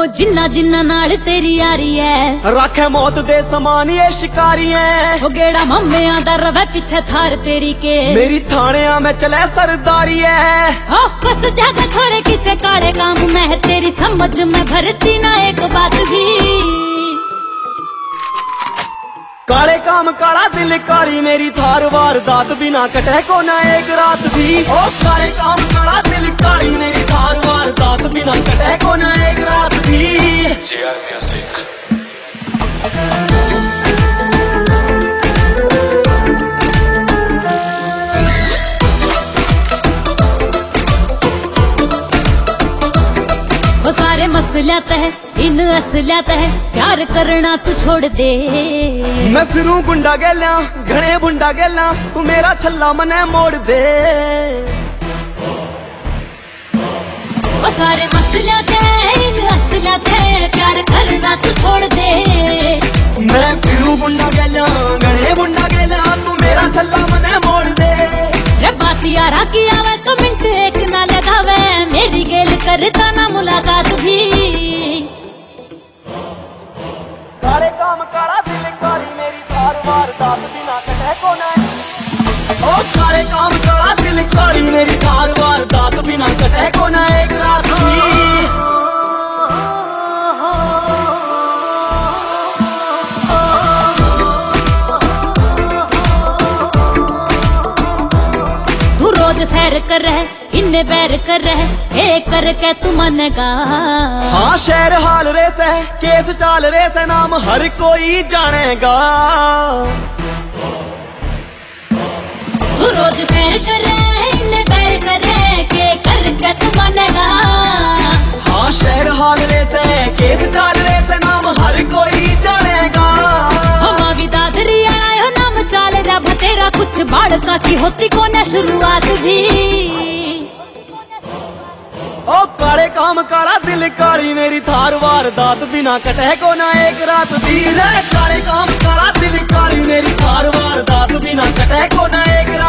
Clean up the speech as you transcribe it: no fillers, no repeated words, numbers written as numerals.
जिन्ना जिन्ना नाल तेरी यारी है रखे मौत दे समान ये शिकारी है। ओ गेड़ा मम्मिया दा रवे पीछे थार तेरी के मेरी थाने में चले सरदारी है। फस जागा छोड़े किसे काले काम में है तेरी समझ में भरती ना एक बात भी। काले काम काला दिल काली मेरी थार वारदात बिना कटे को ना एक रात भी। ओ काले काम काला दिल काली मेरी थार वारदात बिना कटे को ना एक रात भी। JR Music। वो सारे मसलियात है इन असलियात है प्यार करना तू छोड़ दे। मैं फिरूं गुंडा गेला घने बुंडा गेला तू मेरा छल्ला मने मोड़ दे। वो सारे मसलियात है इन असलियात है प्यार करना तू छोड़ दे। मैं फिरूं गुंडा गेला घने बुंडा गेला तू मेरा छल्ला मने मोड़ दे। रे बात यारा की आवे तो मिनट एक ना लगावे मेरी गेल करता ना मुलाकात भी। काले काम काला दिल काली मेरी थार वारदात बिना कटे को ना। ओ काले काम काला दिल काली मेरी थार वारदात बिना कटे को ना एक रात भी। फैर कर रहे इन्ने बैर कर रहे एक करके तू मानेगा। हाँ शहर हाल रेस है केस चाल रेस है नाम हर कोई जानेगा। तू रोज फैर कर रहे इन्ने बैर कर रहे के करके तू मानेगा। हाँ शहर हाल रेस है केस चाल रेस है नाम हर कोई जानेगा। हम भी दादरी आयो नाम चाल रब तेरा कुछ बाड़का की होती कोने शुरुआत भी। ओ काले काम काला दिल काली मेरी थार वारदात बिना कटे को ना एक रात भी। काले काम काला दिल काली मेरी थार वारदात बिना कटे को ना एक रात।